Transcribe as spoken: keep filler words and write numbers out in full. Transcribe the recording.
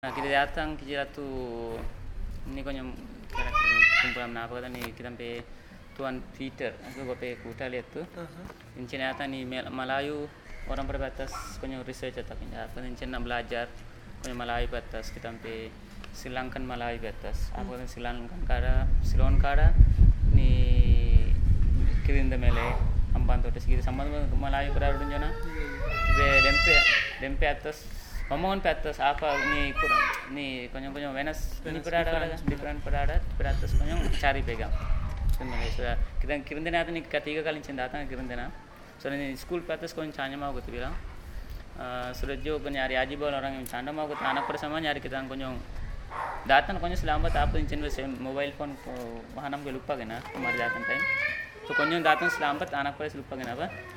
Nah, kita datang kita tuh ini konyo kira kumpulan apa kata nih kita pe Tuan Peter aku gue pe kuta lihat tuh Uh-huh. in ternyata nih Melayu orang berbatas konyo research atau punya apa nih cina belajar konyo Melayu batas kita pe Sri Lankan Melayu batas apa kan Sri Lankan kada Silon kada nih kirinda mele ampan tuh segini sama Melayu kada udah jana be dempe dempe atas omongan petas apa ni kurang ni konyo-konyo Venus ni berada ada different berada beratas konyo cari pegang sebenarnya sudah kita kirim dena atau ni ketiga kali cinta datang kirim dena so ni school petas konyo canya mau gitu bilang sudah jo nyari aji bol orang yang canda mau gitu anak bersama nyari kita konyo datang konyo selamat apa incin wes mobile phone wahanam ke lupa kena kemarin datang time so konyo datang selamat anak beres lupa kena apa